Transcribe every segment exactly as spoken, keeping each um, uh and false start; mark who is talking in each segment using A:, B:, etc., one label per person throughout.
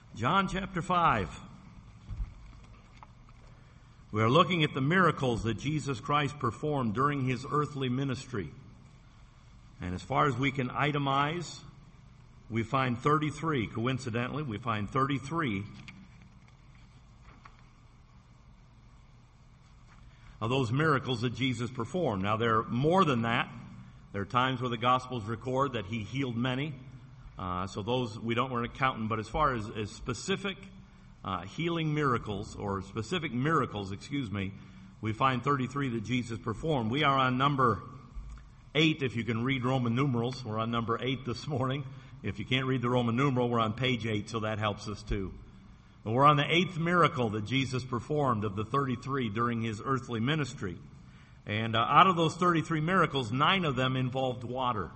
A: John chapter five. We are looking at the miracles that Jesus Christ performed during his earthly ministry. And as far as we can itemize, we find thirty-three. Coincidentally, we find thirty-three of those miracles that Jesus performed. Now, there are more than that. There are times where the Gospels record that he healed many. Uh, so those we don't want to count them. But as far as, as specific uh, healing miracles, or specific miracles, excuse me, we find thirty-three that Jesus performed. We are on number eight, if you can read Roman numerals. We're on number eight this morning. If you can't read the Roman numeral, we're on page eight, so that helps us too. But we're on the eighth miracle that Jesus performed of the thirty-three during his earthly ministry. And uh, out of those thirty-three miracles, nine of them involved water.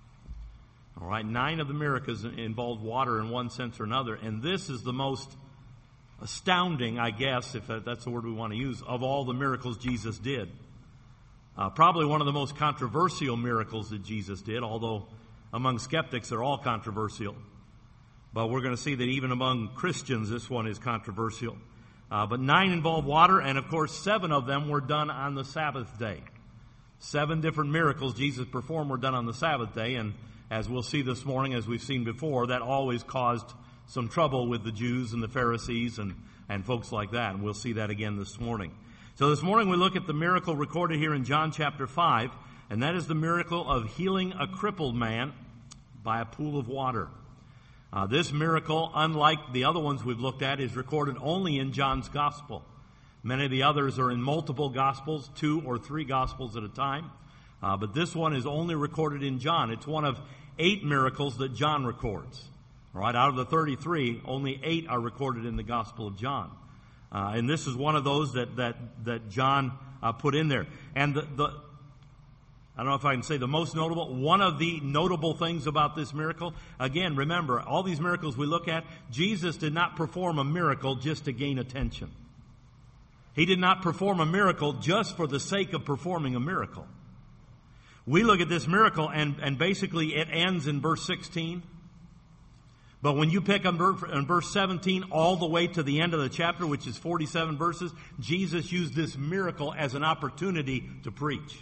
A: All right, nine of the miracles involved water in one sense or another. And this is the most astounding, I guess, if that's the word we want to use, of all the miracles Jesus did. Uh, probably one of the most controversial miracles that Jesus did, although among skeptics they're all controversial. But we're going to see that even among Christians this one is controversial. Uh, but nine involved water, and of course seven of them were done on the Sabbath day. Seven different miracles Jesus performed were done on the Sabbath day, and as we'll see this morning, as we've seen before, that always caused some trouble with the Jews and the Pharisees and, and folks like that. And we'll see that again this morning. So this morning we look at the miracle recorded here in John chapter five, and that is the miracle of healing a crippled man by a pool of water. Uh, this miracle, unlike the other ones we've looked at, is recorded only in John's gospel. Many of the others are in multiple gospels, two or three gospels at a time. Uh, but this one is only recorded in John. It's one of eight miracles that John records. All right, out of the thirty-three, only eight are recorded in the Gospel of John. Uh, and this is one of those that that that John uh, put in there. And the, the I don't know if I can say the most notable, one of the notable things about this miracle, again, remember, all these miracles we look at, Jesus did not perform a miracle just to gain attention. He did not perform a miracle just for the sake of performing a miracle. We look at this miracle, and, and basically it ends in verse sixteen. But when you pick on verse seventeen all the way to the end of the chapter, which is forty-seven verses, Jesus used this miracle as an opportunity to preach.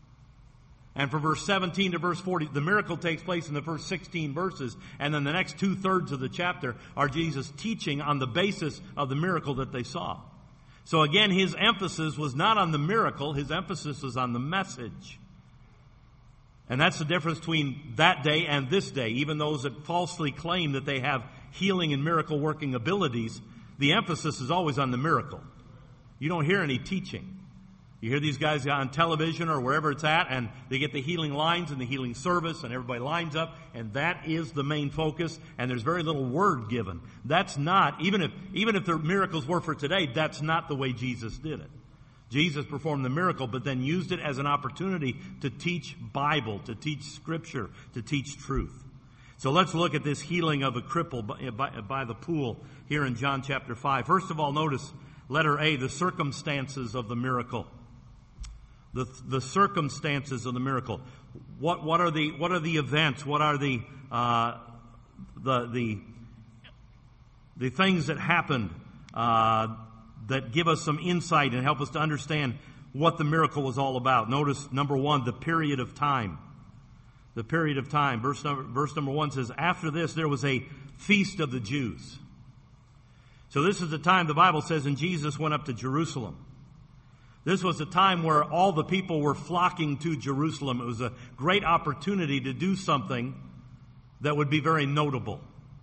A: And from verse seventeen to verse forty, the miracle takes place in the first sixteen verses, and then the next two-thirds of the chapter are Jesus teaching on the basis of the miracle that they saw. So again, his emphasis was not on the miracle, his emphasis was on the message. And that's the difference between that day and this day. Even those that falsely claim that they have healing and miracle working abilities, the emphasis is always on the miracle. You don't hear any teaching. You hear these guys on television or wherever it's at, and they get the healing lines and the healing service, and everybody lines up, and that is the main focus, and there's very little word given. That's not, even if even if the miracles were for today, that's not the way Jesus did it. Jesus performed the miracle, but then used it as an opportunity to teach Bible, to teach Scripture, to teach truth. So let's look at this healing of a cripple by, by, by the pool here in John chapter five. First of all, notice letter A, the circumstances of the miracle. The, the circumstances of the miracle. What, what are the what are the events? What are the uh, the the the things that happened Uh, that give us some insight and help us to understand what the miracle was all about? Notice, number one, the period of time. The period of time. Verse number, verse number one says, after this there was a feast of the Jews. So this is the time, the Bible says, and Jesus went up to Jerusalem. This was a time where all the people were flocking to Jerusalem. It was a great opportunity to do something that would be very notable.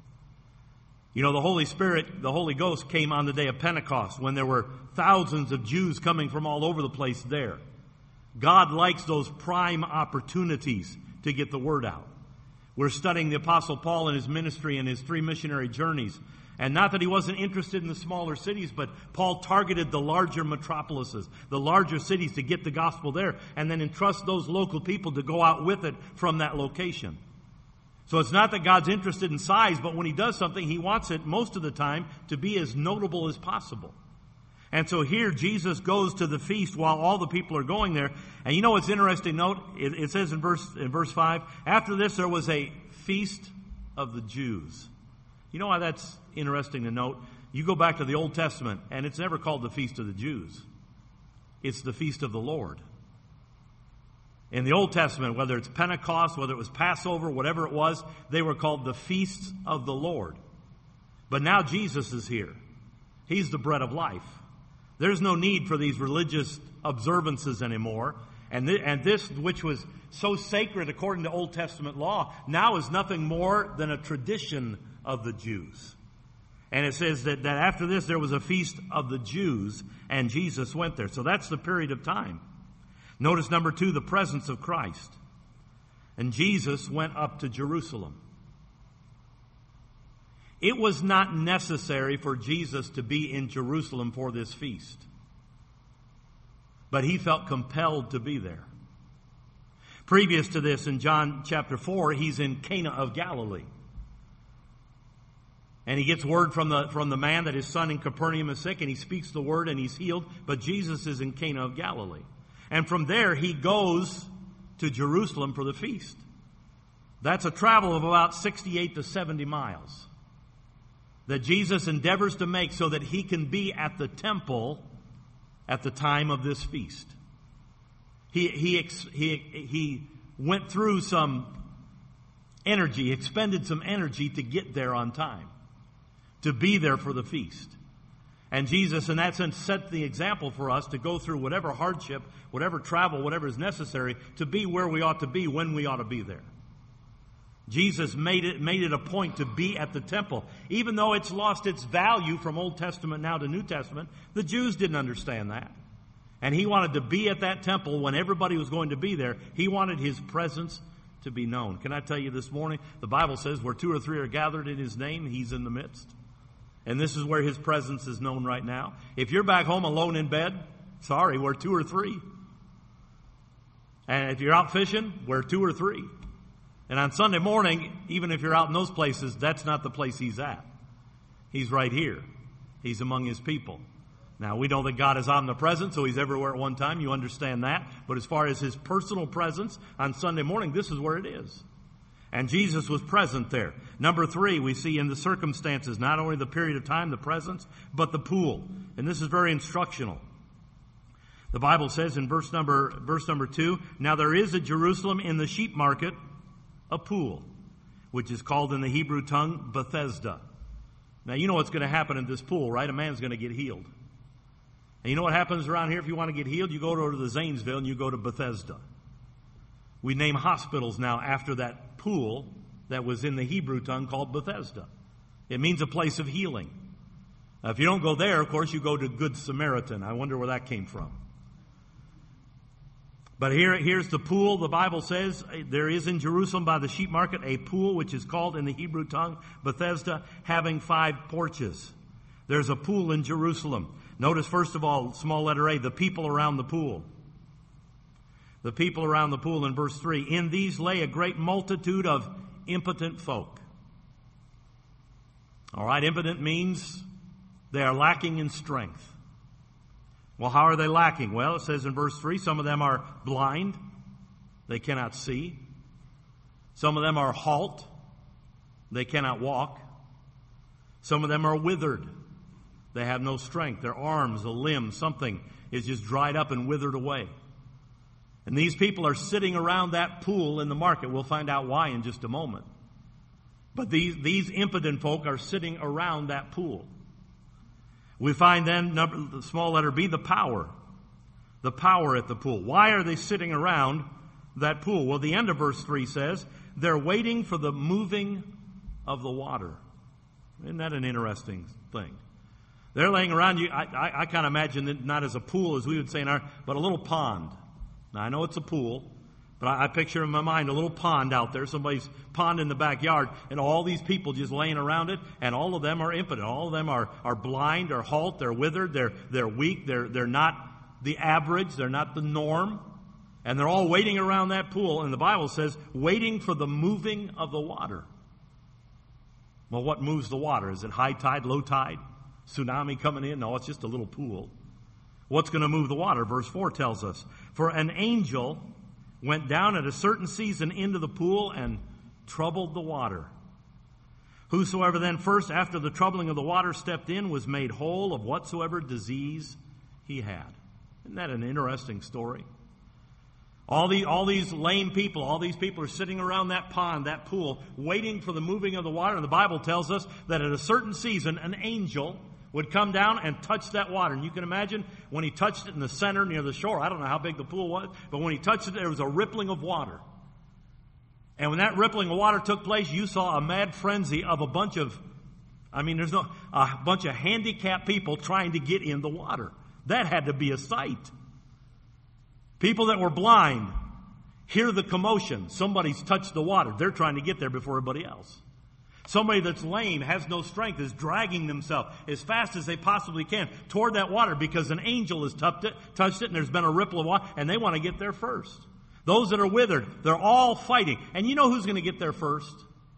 A: You know, the Holy Spirit, the Holy Ghost came on the day of Pentecost when there were thousands of Jews coming from all over the place there. God likes those prime opportunities to get the word out. We're studying the Apostle Paul and his ministry and his three missionary journeys. And not that he wasn't interested in the smaller cities, but Paul targeted the larger metropolises, the larger cities, to get the gospel there, and then entrust those local people to go out with it from that location. So it's not that God's interested in size, but when he does something, he wants it most of the time to be as notable as possible. And so here Jesus goes to the feast while all the people are going there. And you know what's interesting? Note, it, it says in verse in verse five, after this there was a feast of the Jews. You know why that's interesting to note? You go back to the Old Testament, and it's never called the Feast of the Jews. It's the Feast of the Lord. In the Old Testament, whether it's Pentecost, whether it was Passover, whatever it was, they were called the Feasts of the Lord. But now Jesus is here. He's the bread of life. There's no need for these religious observances anymore. And, th- and this, which was so sacred according to Old Testament law, now is nothing more than a tradition of the Jews. And it says that, that after this there was a feast of the Jews, and Jesus went there. So that's the period of time. Notice number two, the presence of Christ. And Jesus went up to Jerusalem. It was not necessary for Jesus to be in Jerusalem for this feast. But he felt compelled to be there. Previous to this, in John chapter four, he's in Cana of Galilee. And he gets word from the, from the man that his son in Capernaum is sick, and he speaks the word and he's healed. But Jesus is in Cana of Galilee. And from there, he goes to Jerusalem for the feast. That's a travel of about sixty-eight to seventy miles that Jesus endeavors to make so that he can be at the temple at the time of this feast. He, he, he, he went through some energy, expended some energy to get there on time, to be there for the feast. And Jesus, in that sense, set the example for us to go through whatever hardship, whatever travel, whatever is necessary to be where we ought to be when we ought to be there. Jesus made it, made it a point to be at the temple. Even though it's lost its value from Old Testament now to New Testament, the Jews didn't understand that. And he wanted to be at that temple when everybody was going to be there. He wanted his presence to be known. Can I tell you this morning, the Bible says where two or three are gathered in his name, he's in the midst. And this is where his presence is known right now. If you're back home alone in bed, sorry, we're two or three. And if you're out fishing, we're two or three. And on Sunday morning, even if you're out in those places, that's not the place he's at. He's right here. He's among his people. Now, we know that God is omnipresent, so he's everywhere at one time. You understand that. But as far as his personal presence on Sunday morning, this is where it is. And Jesus was present there. Number three, we see in the circumstances, not only the period of time, the presence, but the pool. And this is very instructional. The Bible says in verse number, verse number two, now there is at Jerusalem in the sheep market a pool, which is called in the Hebrew tongue Bethesda. Now, you know what's going to happen in this pool, right? A man's going to get healed. And you know what happens around here if you want to get healed? You go to the Zanesville and you go to Bethesda. We name hospitals now after that pool that was in the Hebrew tongue called Bethesda. It means a place of healing. Now, if you don't go there, of course, you go to Good Samaritan. I wonder where that came from. But here, here's the pool. The Bible says there is in Jerusalem by the sheep market a pool which is called in the Hebrew tongue Bethesda, having five porches. There's a pool in Jerusalem. Notice, first of all, small letter A, the people around the pool. The people around the pool in verse three. In these lay a great multitude of impotent folk. All right, impotent means they are lacking in strength. Well, how are they lacking? Well, it says in verse three, some of them are blind. They cannot see. Some of them are halt. They cannot walk. Some of them are withered. They have no strength. Their arms, a limb, something is just dried up and withered away. And these people are sitting around that pool in the market. We'll find out why in just a moment. But these, these impotent folk are sitting around that pool. We find then, number, the small letter B, the power. The power at the pool. Why are they sitting around that pool? Well, the end of verse three says, they're waiting for the moving of the water. Isn't that an interesting thing? They're laying around you. I, I, I kind of imagine it not as a pool as we would say in our, but a little pond. Now, I know it's a pool, but I, I picture in my mind a little pond out there, somebody's pond in the backyard, and all these people just laying around it, and all of them are impotent. All of them are, are blind or halt. They're withered. They're, they're weak. They're, they're not the average. They're not the norm. And they're all waiting around that pool, and the Bible says, waiting for the moving of the water. Well, what moves the water? Is it high tide, low tide? Tsunami coming in? No, it's just a little pool. What's going to move the water? Verse four tells us, for an angel went down at a certain season into the pool and troubled the water. Whosoever then first after the troubling of the water stepped in was made whole of whatsoever disease he had. Isn't that an interesting story? All, the, all these lame people, all these people are sitting around that pond, that pool, waiting for the moving of the water. And the Bible tells us that at a certain season, an angel would come down and touch that water. And you can imagine when he touched it in the center near the shore, I don't know how big the pool was, but when he touched it, there was a rippling of water. And when that rippling of water took place, you saw a mad frenzy of a bunch of, I mean, there's no, a bunch of handicapped people trying to get in the water. That had to be a sight. People that were blind hear the commotion. Somebody's touched the water. They're trying to get there before everybody else. Somebody that's lame, has no strength, is dragging themselves as fast as they possibly can toward that water because an angel has touched it, touched it and there's been a ripple of water, and they want to get there first. Those that are withered, they're all fighting. And you know who's going to get there first?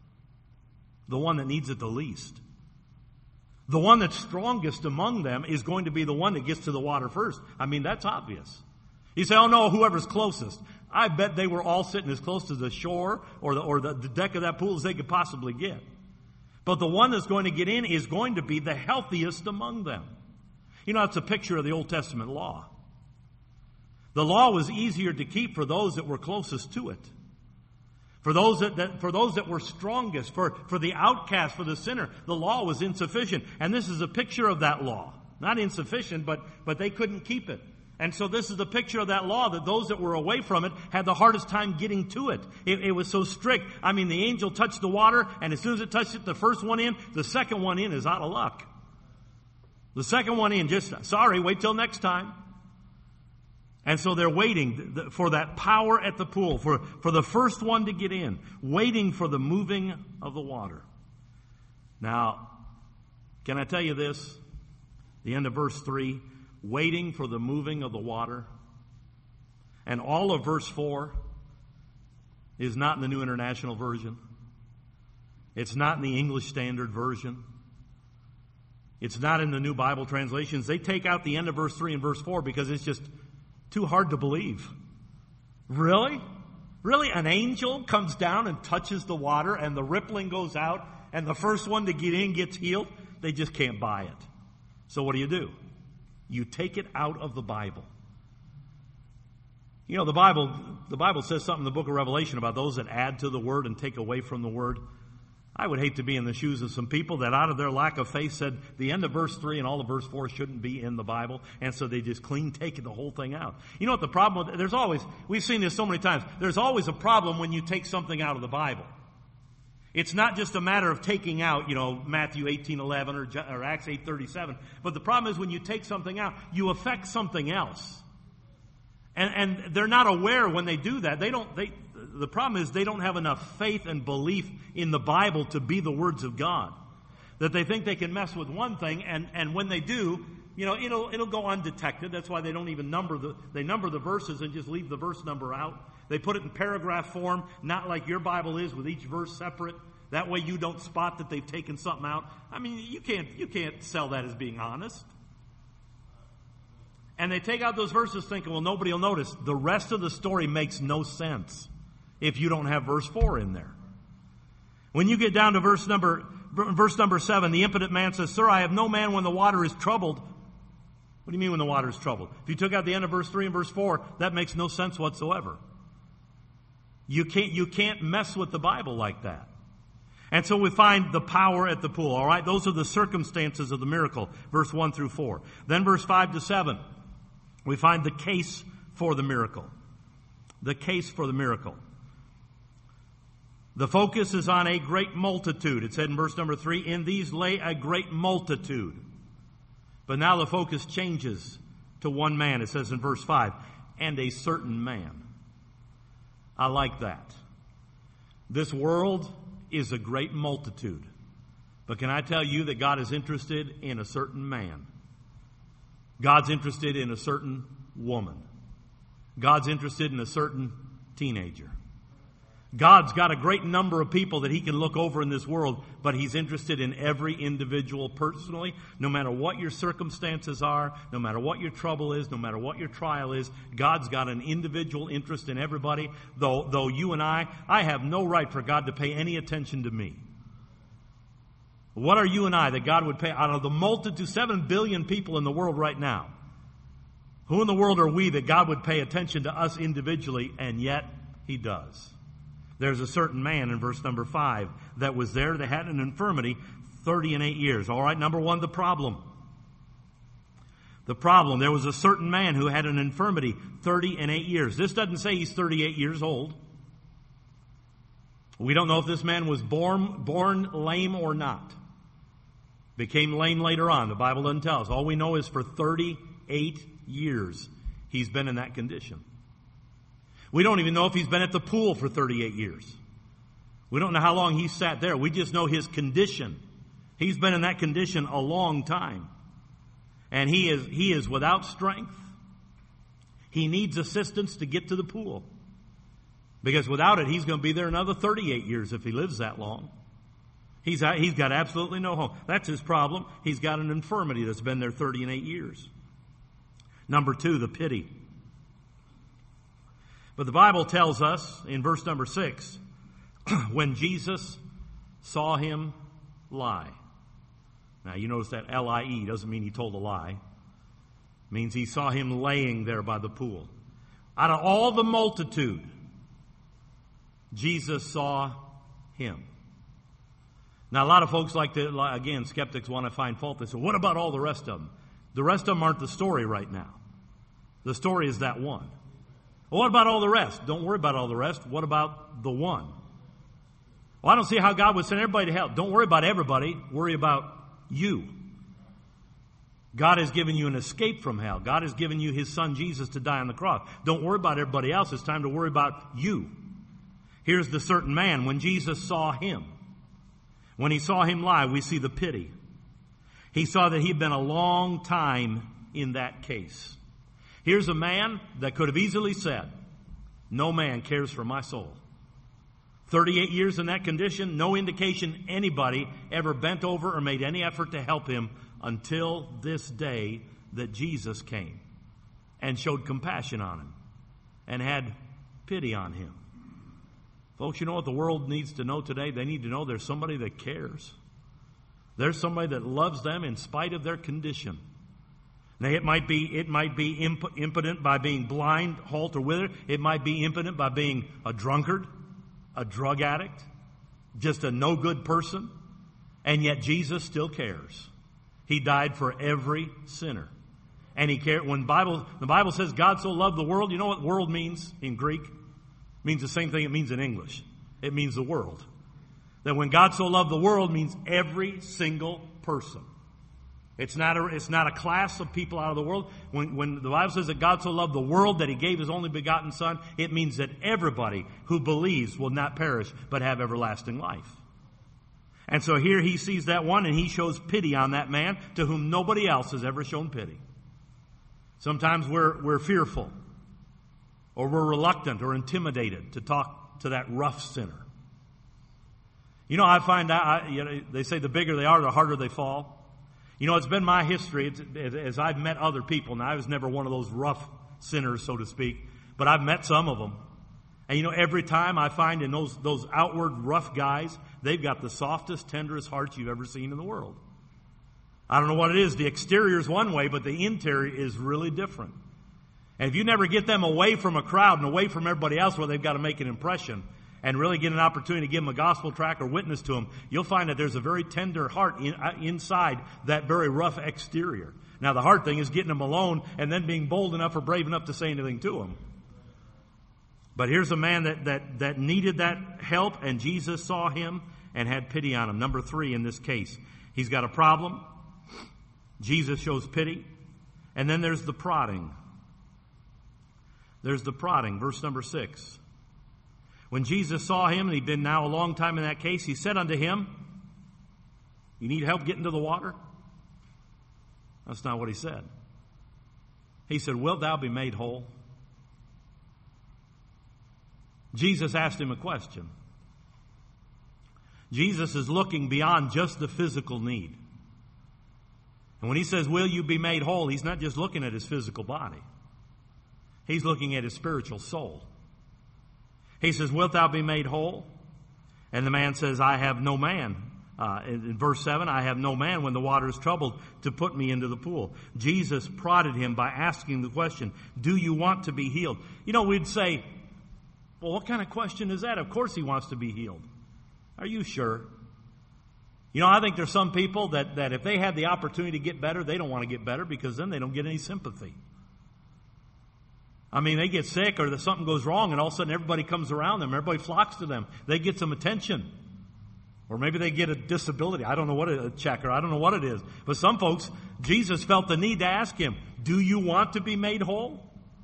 A: The one that needs it the least. The one that's strongest among them is going to be the one that gets to the water first. I mean, that's obvious. You say, oh no, whoever's closest. I bet they were all sitting as close to the shore or the, or the, the deck of that pool as they could possibly get. But the one that's going to get in is going to be the healthiest among them. You know, it's a picture of the Old Testament law. The law was easier to keep for those that were closest to it. For those that, that for those that were strongest, for, for the outcast, for the sinner, the law was insufficient. And this is a picture of that law. Not insufficient, but, but they couldn't keep it. And so this is the picture of that law, that those that were away from it had the hardest time getting to it. It, it was so strict. I mean, the angel touched the water, and as soon as it touched it, the first one in, the second one in is out of luck. The second one in, just, sorry, wait till next time. And so they're waiting for that power at the pool, for, for the first one to get in, waiting for the moving of the water. Now, can I tell you this? The end of verse three, waiting for the moving of the water. And all of verse four is not in the New International Version. It's not in the English Standard Version. It's not in the New Bible translations. They take out the end of verse three and verse four because it's just too hard to believe. Really? Really? An angel comes down and touches the water and the rippling goes out and the first one to get in gets healed? They just can't buy it. So what do you do? You take it out of the Bible. You know, the Bible, the Bible says something in the book of Revelation about those that add to the word and take away from the word. I would hate to be in the shoes of some people that out of their lack of faith said the end of verse three and all of verse four shouldn't be in the Bible, and so they just clean take the whole thing out. You know what the problem with, there's always, we've seen this so many times, there's always a problem when you take something out of the Bible. It's not just a matter of taking out, you know, Matthew eighteen eleven or, or Acts eight thirty-seven, but the problem is when you take something out, you affect something else. And, and they're not aware when they do that. They don't, they, the problem is they don't have enough faith and belief in the Bible to be the words of God. That they think they can mess with one thing, and, and when they do, you know, it'll, it'll go undetected. That's why they don't even number the, they number the verses and just leave the verse number out. They put it in paragraph form, not like your Bible is with each verse separate. That way you don't spot that they've taken something out. I mean, you can't, you can't sell that as being honest. And they take out those verses thinking, well, nobody will notice. The rest of the story makes no sense if you don't have verse four in there. When you get down to verse number, verse number seven, the impotent man says, Sir, I have no man when the water is troubled. What do you mean when the water is troubled? If you took out the end of verse three and verse four, that makes no sense whatsoever. You can't, you can't mess with the Bible like that. And so we find the power at the pool, all right? Those are the circumstances of the miracle, verse one through four. Then verse five to seven, we find the case for the miracle. The case for the miracle. The focus is on a great multitude. It said in verse number three, in these lay a great multitude. But now the focus changes to one man. It says in verse five, and a certain man. I like that. This world is a great multitude. But can I tell you that God is interested in a certain man? God's interested in a certain woman. God's interested in a certain teenager. God's got a great number of people that he can look over in this world, but he's interested in every individual personally. No matter what your circumstances are, no matter what your trouble is, no matter what your trial is, God's got an individual interest in everybody, though, though you and I, I have no right for God to pay any attention to me. What are you and I that God would pay out of the multitude, seven billion people in the world right now? Who in the world are we that God would pay attention to us individually, and yet He does? There's a certain man in verse number five that was there that had an infirmity thirty and eight years. All right, number one, the problem. The problem, there was a certain man who had an infirmity thirty and eight years. This doesn't say he's thirty-eight years old. We don't know if this man was born, born lame or not. Became lame later on. The Bible doesn't tell us. All we know is for thirty-eight years he's been in that condition. We don't even know if he's been at the pool for thirty-eight years. We don't know how long he sat there. We just know his condition. He's been in that condition a long time. And he is, he is without strength. He needs assistance to get to the pool. Because without it, he's going to be there another thirty-eight years if he lives that long. He's, he's got absolutely no home. That's his problem. He's got an infirmity that's been there thirty and eight years. Number two, the pity. But the Bible tells us in verse number six, when Jesus saw him lie. Now, you notice that L I E doesn't mean he told a lie. It means he saw him laying there by the pool. Out of all the multitude, Jesus saw him. Now, a lot of folks like to, again, skeptics want to find fault. They say, what about all the rest of them? The rest of them aren't the story right now. The story is that one. Well, what about all the rest? Don't worry about all the rest. What about the one? Well, I don't see how God would send everybody to hell. Don't worry about everybody. Worry about you. God has given you an escape from hell. God has given you His Son Jesus to die on the cross. Don't worry about everybody else. It's time to worry about you. Here's the certain man. When Jesus saw him, when he saw him lie, we see the pity. He saw that he'd been a long time in that case. Here's a man that could have easily said, no man cares for my soul. thirty-eight years in that condition, no indication anybody ever bent over or made any effort to help him until this day that Jesus came and showed compassion on him and had pity on him. Folks, you know what the world needs to know today? They need to know there's somebody that cares. There's somebody that loves them in spite of their condition. Now, it might be it might be imp- impotent by being blind, halt, or withered. It might be impotent by being a drunkard, a drug addict, just a no-good person. And yet Jesus still cares. He died for every sinner. And he cared. When Bible, the Bible says God so loved the world, you know what world means in Greek? It means the same thing it means in English. It means the world. That when God so loved the world means every single person. It's not a, it's not a class of people out of the world. When, when the Bible says that God so loved the world that He gave His only begotten Son, it means that everybody who believes will not perish but have everlasting life. And so here He sees that one and He shows pity on that man to whom nobody else has ever shown pity. Sometimes we're, we're fearful or we're reluctant or intimidated to talk to that rough sinner. You know, I find out, I, you know, they say the bigger they are, the harder they fall. You know, it's been my history it's, as I've met other people. Now, I was never one of those rough sinners, so to speak, but I've met some of them. And, you know, every time I find in those, those outward rough guys, they've got the softest, tenderest hearts you've ever seen in the world. I don't know what it is. The exterior is one way, but the interior is really different. And if you never get them away from a crowd and away from everybody else where they've got to make an impression and really get an opportunity to give them a gospel tract or witness to them, you'll find that there's a very tender heart in, uh, inside that very rough exterior. Now, the hard thing is getting them alone and then being bold enough or brave enough to say anything to them. But here's a man that, that, that needed that help, and Jesus saw him and had pity on him. Number three in this case, he's got a problem. Jesus shows pity. And then there's the prodding. There's the prodding, verse number six. When Jesus saw him, and he'd been now a long time in that case, he said unto him, you need help getting to the water? That's not what he said. He said, wilt thou be made whole? Jesus asked him a question. Jesus is looking beyond just the physical need. And when he says, will you be made whole, he's not just looking at his physical body. He's looking at his spiritual soul. He says, wilt thou be made whole? And the man says, I have no man Uh, in, in verse seven, I have no man when the water is troubled to put me into the pool. Jesus prodded him by asking the question, do you want to be healed? You know, we'd say, well, what kind of question is that? Of course he wants to be healed. Are you sure? You know, I think there's some people that, that if they had the opportunity to get better, they don't want to get better because then they don't get any sympathy. I mean, they get sick or something goes wrong and all of a sudden everybody comes around them. Everybody flocks to them. They get some attention. Or maybe they get a disability. I don't know what a check or I don't know what it is. But some folks, Jesus felt the need to ask him, do you want to be made whole?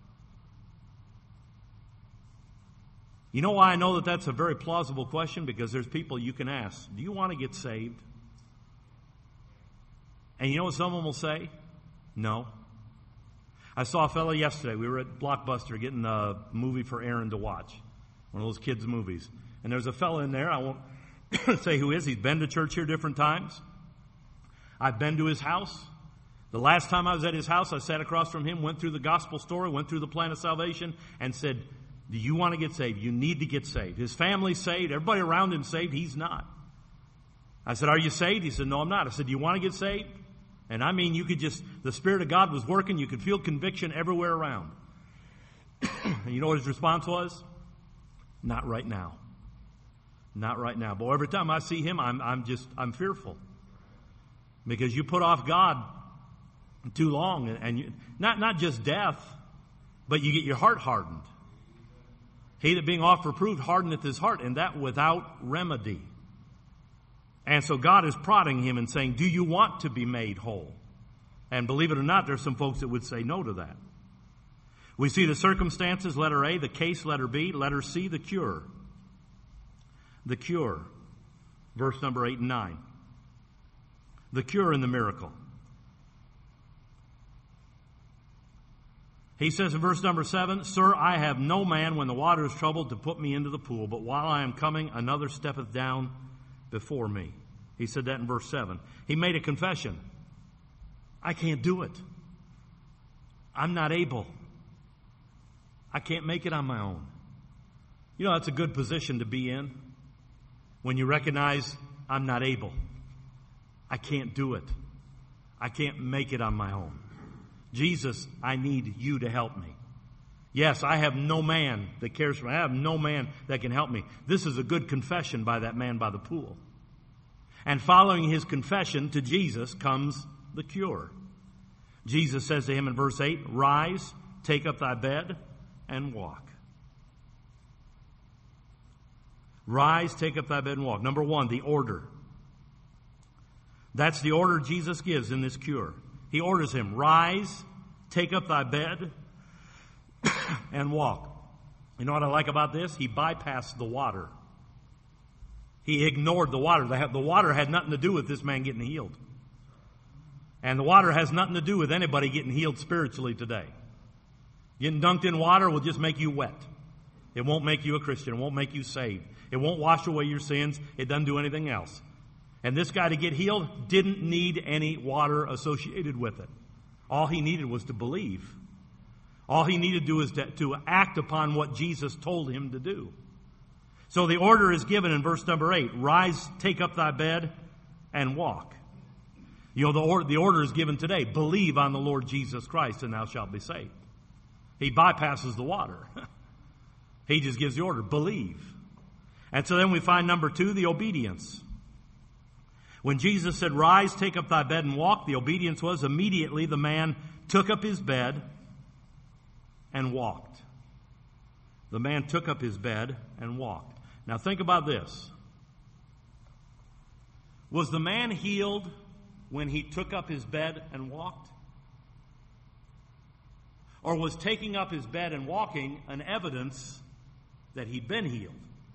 A: You know why I know that that's a very plausible question? Because there's people you can ask, do you want to get saved? And you know what someone will say? No. I saw a fellow yesterday. We were at Blockbuster getting a movie for Aaron to watch. One of those kids' movies. And there's a fellow in there. I won't say who is. He's been to church here different times. I've been to his house. The last time I was at his house, I sat across from him, went through the gospel story, went through the plan of salvation, and said, do you want to get saved? You need to get saved. His family's saved. Everybody around him saved. He's not. I said, are you saved? He said, no, I'm not. I said, do you want to get saved? And I mean, you could just, the Spirit of God was working. You could feel conviction everywhere around. And you know what his response was? Not right now. Not right now. But every time I see him, I'm, I'm just, I'm fearful. Because you put off God too long. And, and you, not, not just death, but you get your heart hardened. He that being oft reproved hardeneth his heart, and that without remedy. And so God is prodding him and saying, do you want to be made whole? And believe it or not, there's some folks that would say no to that. We see the circumstances, letter A, the case, letter B, letter C, the cure. The cure. Verse number eight and nine. The cure in the miracle. He says in verse number seven, Sir, I have no man when the water is troubled to put me into the pool, but while I am coming, another steppeth down before me. He said that in verse seven. He made a confession. I can't do it. I'm not able. I can't make it on my own. You know, that's a good position to be in when you recognize I'm not able. I can't do it. I can't make it on my own. Jesus, I need you to help me. Yes, I have no man that cares for me. I have no man that can help me. This is a good confession by that man by the pool. And following his confession to Jesus comes the cure. Jesus says to him in verse eight, Rise, take up thy bed, and walk. Rise, take up thy bed, and walk. Number one, the order. That's the order Jesus gives in this cure. He orders him, rise, take up thy bed, and walk. You know what I like about this? He bypassed the water. He ignored the water. The water had nothing to do with this man getting healed. And the water has nothing to do with anybody getting healed spiritually today. Getting dunked in water will just make you wet. It won't make you a Christian. It won't make you saved. It won't wash away your sins. It doesn't do anything else. And this guy to get healed didn't need any water associated with it. All he needed was to believe. All he needed to do is to, to act upon what Jesus told him to do. So the order is given in verse number eight. Rise, take up thy bed, and walk. You know, the, or, the order is given today. Believe on the Lord Jesus Christ, and thou shalt be saved. He bypasses the water. He just gives the order. Believe. And so then we find number two, the obedience. When Jesus said, Rise, take up thy bed and walk, the obedience was immediately the man took up his bed and walked. The man took up his bed and walked. Now think about this. Was the man healed when he took up his bed and walked? Or was taking up his bed and walking an evidence that he'd been healed?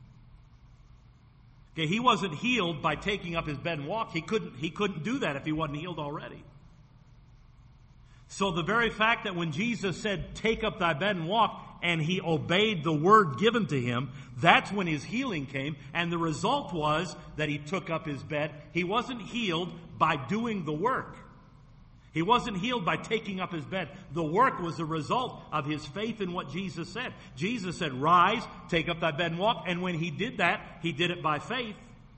A: Okay, he wasn't healed by taking up his bed and walk. He couldn't, he couldn't do that if he wasn't healed already. So the very fact that when Jesus said, take up thy bed and walk, and he obeyed the word given to him, that's when his healing came. And the result was that he took up his bed. He wasn't healed by doing the work. He wasn't healed by taking up his bed. The work was the result of his faith in what Jesus said. Jesus said, Rise, take up thy bed and walk. And when he did that, he did it by faith.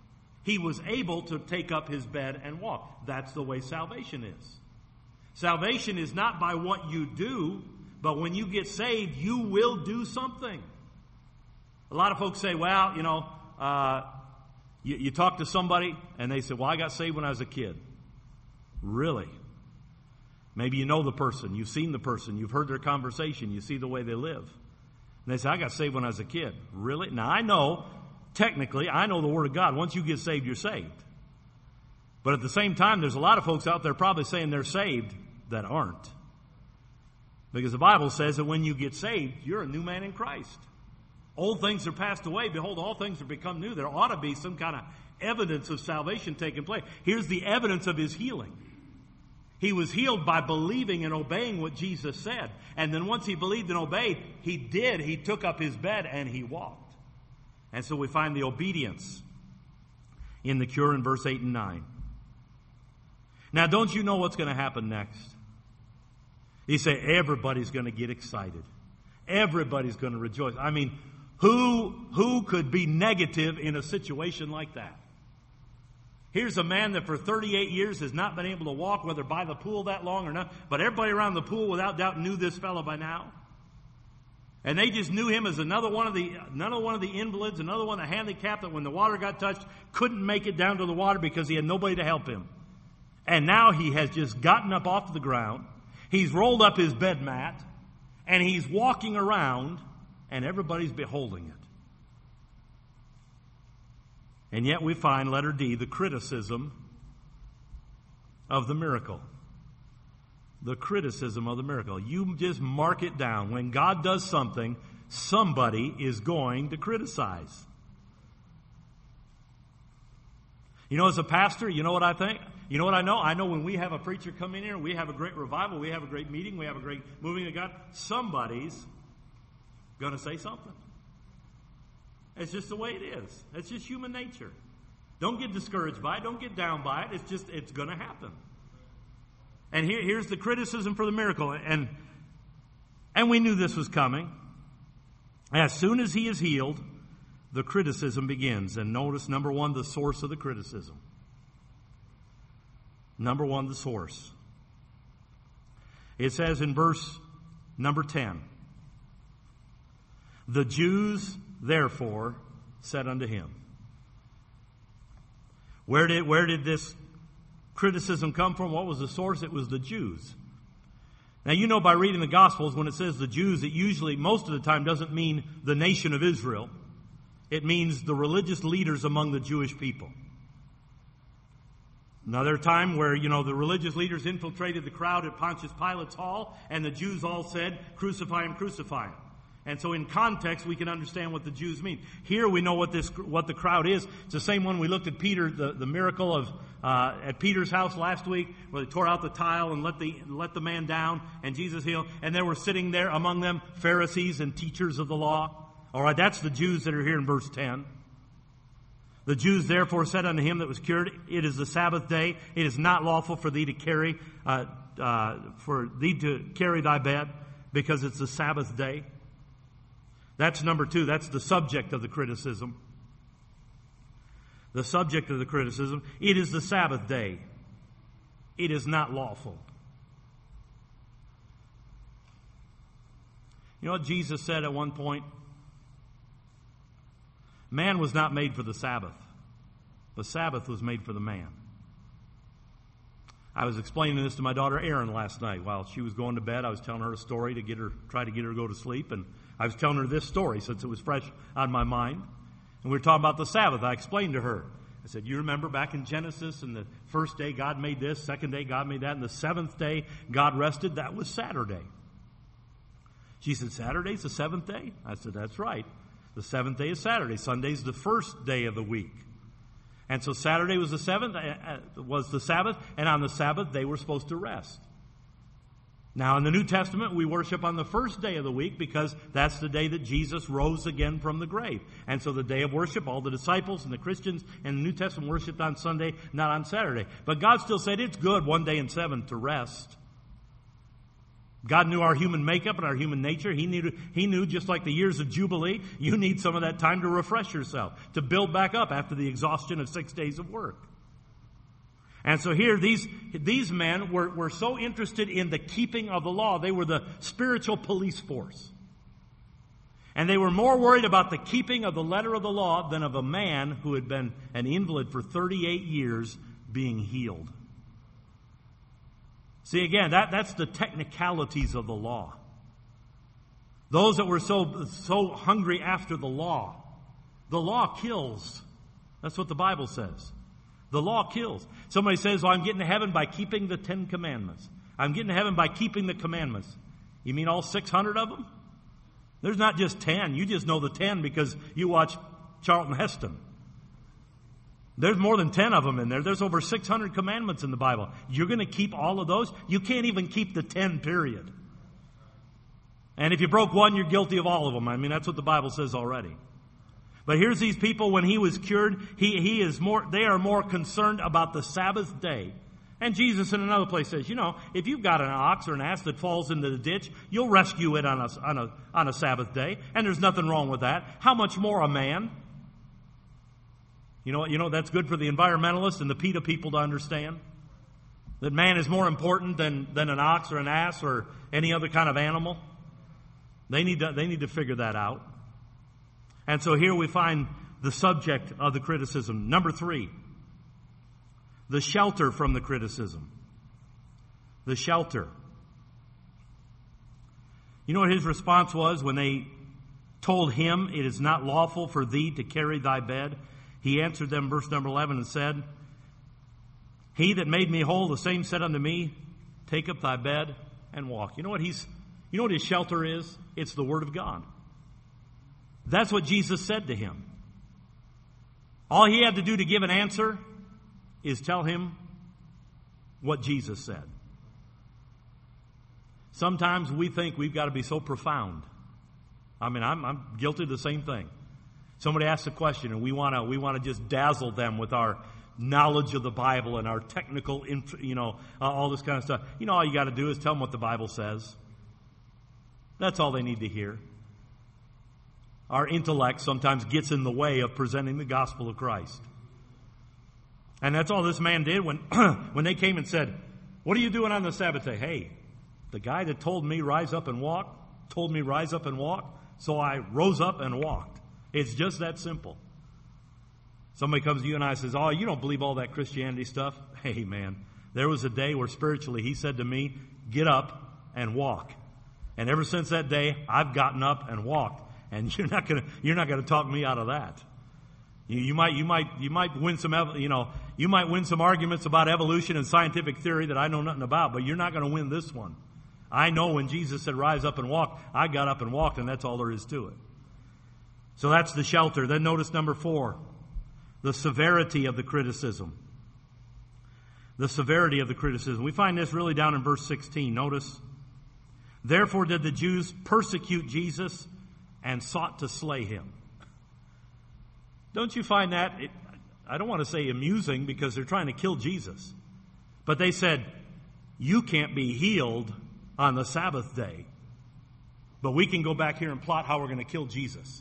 A: he was able to take up his bed and walk. That's the way salvation is. Salvation is not by what you do, but when you get saved, you will do something. A lot of folks say, well, you know, uh, you, you talk to somebody and they say, well, I got saved when I was a kid. Really? Maybe you know the person, you've seen the person, you've heard their conversation, you see the way they live. And they say, I got saved when I was a kid. Really? Now, I know, technically, I know the Word of God. Once you get saved, you're saved. But at the same time, there's a lot of folks out there probably saying they're saved that aren't. Because the Bible says that when you get saved, you're a new man in Christ. Old things are passed away. Behold, all things have become new. There ought to be some kind of evidence of salvation taking place. Here's the evidence of his healing. He was healed by believing and obeying what Jesus said. And then once he believed and obeyed, he did. He took up his bed and he walked. And so we find the obedience in the cure in verse eight and nine. Now, don't you know what's going to happen next? You say, everybody's going to get excited. Everybody's going to rejoice. I mean, who, who could be negative in a situation like that? Here's a man that for thirty-eight years has not been able to walk, whether by the pool that long or not. But everybody around the pool, without doubt, knew this fellow by now. And they just knew him as another one of the another one of the invalids, another one, a handicap that when the water got touched, couldn't make it down to the water because he had nobody to help him. And now he has just gotten up off the ground. He's rolled up his bed mat, and he's walking around, and everybody's beholding it. And yet we find, letter D, the criticism of the miracle. The criticism of the miracle. You just mark it down. When God does something, somebody is going to criticize. You know, as a pastor, you know what I think? You know what I know? I know when we have a preacher come in here, we have a great revival, we have a great meeting, we have a great moving of God, somebody's going to say something. It's just the way it is. It's just human nature. Don't get discouraged by it. Don't get down by it. It's just, it's going to happen. And here, here's the criticism for the miracle. And, and we knew this was coming. As soon as he is healed, the criticism begins. And notice, number one, the source of the criticism. Number one, the source. It says in verse number ten, the Jews therefore said unto him. Where did, where did this criticism come from? What was the source? It was the Jews. Now, you know by reading the Gospels, when it says the Jews, it usually, most of the time, doesn't mean the nation of Israel. It means the religious leaders among the Jewish people. Another time where, you know, the religious leaders infiltrated the crowd at Pontius Pilate's hall, and the Jews all said, crucify him, crucify him. And so in context, we can understand what the Jews mean. Here we know what this, what the crowd is. It's the same one we looked at Peter, the, the miracle of, uh, at Peter's house last week, where they tore out the tile and let the, let the man down, and Jesus healed. And there were sitting there among them Pharisees and teachers of the law. All right, that's the Jews that are here in verse ten. The Jews therefore said unto him that was cured, it is the Sabbath day. It is not lawful for thee to carry, uh, uh, for thee to carry thy bed, because it's the Sabbath day. That's number two. That's the subject of the criticism. The subject of the criticism. It is the Sabbath day. It is not lawful. You know what Jesus said at one point? Man was not made for the Sabbath. The Sabbath was made for the man. I was explaining this to my daughter Erin last night while she was going to bed. I was telling her a story to get her, try to get her to go to sleep, and I was telling her this story since it was fresh on my mind. And we were talking about the Sabbath. I explained to her. I said, you remember back in Genesis, and the first day God made this, second day God made that, and the seventh day God rested. That was Saturday. She said, Saturday's the seventh day? I said, that's right. The seventh day is Saturday. Sunday's the first day of the week. And so Saturday was the seventh, uh, was the Sabbath, and on the Sabbath they were supposed to rest. Now, in the New Testament, we worship on the first day of the week because that's the day that Jesus rose again from the grave. And so the day of worship, all the disciples and the Christians in the New Testament worshiped on Sunday, not on Saturday. But God still said it's good one day in seven to rest. God knew our human makeup and our human nature. He knew, he knew, just like the years of Jubilee, you need some of that time to refresh yourself, to build back up after the exhaustion of six days of work. And so here, these, these men were, were so interested in the keeping of the law. They were the spiritual police force. And they were more worried about the keeping of the letter of the law than of a man who had been an invalid for thirty-eight years being healed. See, again, that, that's the technicalities of the law. Those that were so, so hungry after the law. The law kills. That's what the Bible says. The law kills. Somebody says, well, I'm getting to heaven by keeping the Ten Commandments. I'm getting to heaven by keeping the commandments. You mean all six hundred of them? There's not just ten. You just know the ten because you watch Charlton Heston. There's more than ten of them in there. There's over six hundred commandments in the Bible. You're going to keep all of those? You can't even keep the ten, period. And if you broke one, you're guilty of all of them. I mean, that's what the Bible says already. But here's these people, when he was cured, he, he is more, they are more concerned about the Sabbath day. And Jesus in another place says, you know, if you've got an ox or an ass that falls into the ditch, you'll rescue it on a, on a, on a Sabbath day. And there's nothing wrong with that. How much more a man? You know what? You know, that's good for the environmentalists and the PETA people to understand. That man is more important than, than an ox or an ass or any other kind of animal. They need to, they need to figure that out. And so here we find the subject of the criticism. Number three, the shelter from the criticism. The shelter. You know what his response was when they told him, it is not lawful for thee to carry thy bed? He answered them, verse number eleven, and said, he that made me whole, the same said unto me, take up thy bed and walk. You know what he's, you know what his shelter is? It's the Word of God. That's what Jesus said to him. All he had to do to give an answer is tell him what Jesus said. Sometimes we think we've got to be so profound. I mean, I'm, I'm guilty of the same thing. Somebody asks a question and we want to we want to just dazzle them with our knowledge of the Bible and our technical, you know, uh, all this kind of stuff. You know, all you got to do is tell them what the Bible says. That's all they need to hear. Our intellect sometimes gets in the way of presenting the gospel of Christ. And that's all this man did when, when they came and said, what are you doing on the Sabbath day? Hey, the guy that told me rise up and walk, told me rise up and walk, so I rose up and walked. It's just that simple. Somebody comes to you and I says, oh, you don't believe all that Christianity stuff? Hey, man, there was a day where spiritually he said to me, get up and walk. And ever since that day, I've gotten up and walked. And you're not gonna, you're not gonna talk me out of that. You, you might, you might, you might win some, you know, you might win some arguments about evolution and scientific theory that I know nothing about, but you're not gonna win this one. I know when Jesus said, rise up and walk, I got up and walked, and that's all there is to it. So that's the shelter. Then notice number four, the severity of the criticism. The severity of the criticism. We find this really down in verse sixteen. Notice, therefore did the Jews persecute Jesus and sought to slay him. Don't you find that, it, I don't want to say amusing because they're trying to kill Jesus. But they said, you can't be healed on the Sabbath day. But we can go back here and plot how we're going to kill Jesus.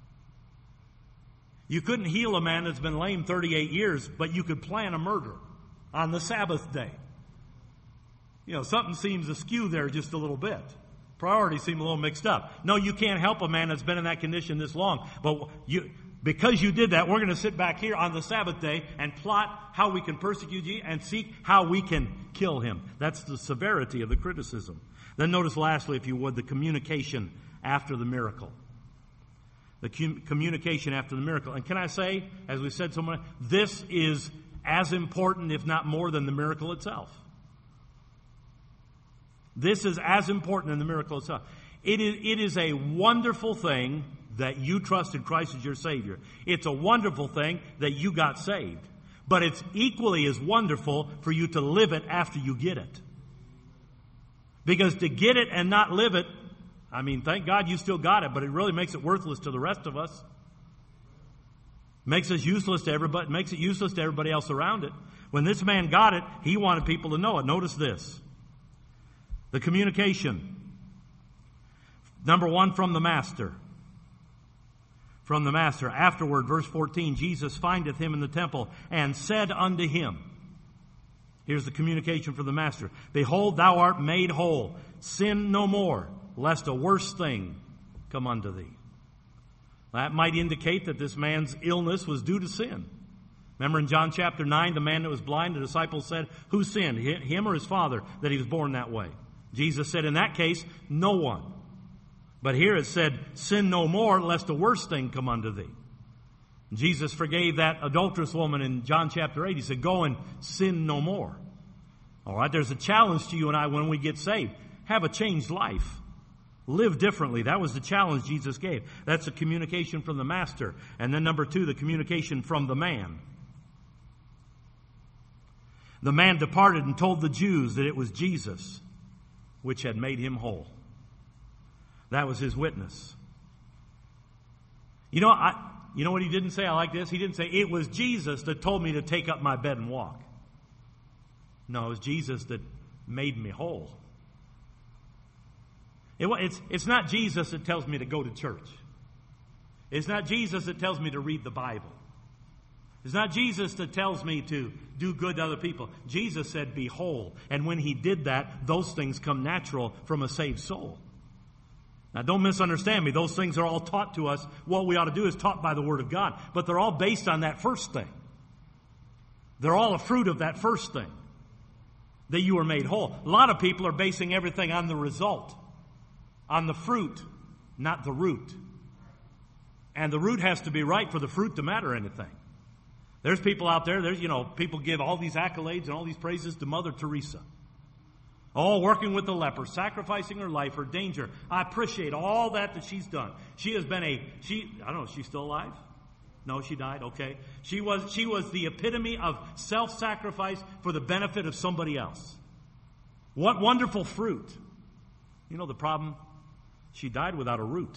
A: You couldn't heal a man that's been lame thirty-eight years, but you could plan a murder on the Sabbath day. You know, something seems askew there just a little bit. Priorities seem a little mixed up. No, you can't help a man that's been in that condition this long. But you, because you did that, we're going to sit back here on the Sabbath day and plot how we can persecute you and seek how we can kill him. That's the severity of the criticism. Then notice lastly, if you would, the communication after the miracle. The com- communication after the miracle. And can I say, as we said so much, this is as important, if not more, than the miracle itself. This is as important than the miracle itself. It is, it is a wonderful thing that you trusted Christ as your Savior. It's a wonderful thing that you got saved. But it's equally as wonderful for you to live it after you get it. Because to get it and not live it, I mean, thank God you still got it, but it really makes it worthless to the rest of us. Makes us useless to everybody, makes it useless to everybody else around it. When this man got it, he wanted people to know it. Notice this. The communication. Number one, from the Master. From the Master. Afterward, verse fourteen, Jesus findeth him in the temple and said unto him, here's the communication from the Master, Behold, thou art made whole. Sin no more, lest a worse thing come unto thee. That might indicate that this man's illness was due to sin. Remember in John chapter nine, the man that was blind, the disciples said, who sinned, him or his father, that he was born that way? Jesus said, in that case, no one. But here it said, sin no more, lest a worse thing come unto thee. Jesus forgave that adulterous woman in John chapter eight. He said, go and sin no more. All right, there's a challenge to you and I when we get saved. Have a changed life. Live differently. That was the challenge Jesus gave. That's the communication from the Master. And then number two, the communication from the man. The man departed and told the Jews that it was Jesus which had made him whole. That was his witness. You know, I, you know what he didn't say? I like this. He didn't say, it was Jesus that told me to take up my bed and walk. No, it was Jesus that made me whole. It, it's, it's not Jesus that tells me to go to church. It's not Jesus that tells me to read the Bible. It's not Jesus that tells me to do good to other people. Jesus said, be whole. And when he did that, those things come natural from a saved soul. Now, don't misunderstand me. Those things are all taught to us. What we ought to do is taught by the Word of God. But they're all based on that first thing. They're all a fruit of that first thing, that you were made whole. A lot of people are basing everything on the result, on the fruit, not the root. And the root has to be right for the fruit to matter anything. There's people out there, there's, you know, people give all these accolades and all these praises to Mother Teresa. Oh, working with the leper, sacrificing her life, her danger. I appreciate all that that she's done. She has been a, she, I don't know, is she still alive? No, she died, okay. She was, she was the epitome of self-sacrifice for the benefit of somebody else. What wonderful fruit. You know the problem? She died without a root.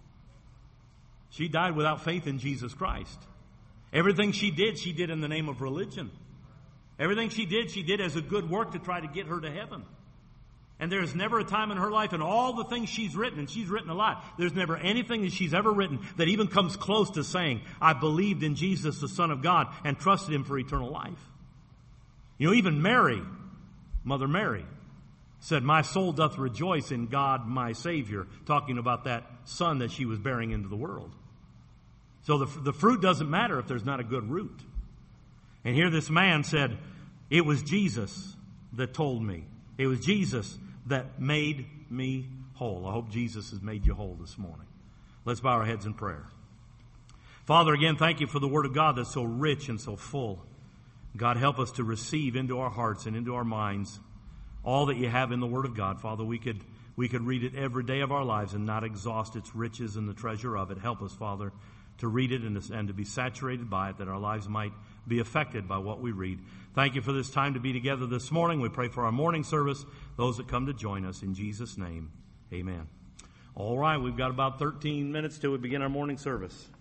A: She died without faith in Jesus Christ. Everything she did, she did in the name of religion. Everything she did, she did as a good work to try to get her to heaven. And there's never a time in her life, and all the things she's written, and she's written a lot, there's never anything that she's ever written that even comes close to saying, I believed in Jesus, the Son of God, and trusted him for eternal life. You know, even Mary, Mother Mary, said, my soul doth rejoice in God my Savior, talking about that son that she was bearing into the world. So the, the fruit doesn't matter if there's not a good root. And here this man said, it was Jesus that told me. It was Jesus that made me whole. I hope Jesus has made you whole this morning. Let's bow our heads in prayer. Father, again, thank you for the Word of God that's so rich and so full. God, help us to receive into our hearts and into our minds all that you have in the Word of God. Father, we could we could read it every day of our lives and not exhaust its riches and the treasure of it. Help us, Father, to read it and to, and to be saturated by it, that our lives might be affected by what we read. Thank you for this time to be together this morning. We pray for our morning service, those that come to join us. In Jesus' name, amen. All right, we've got about thirteen minutes till we begin our morning service.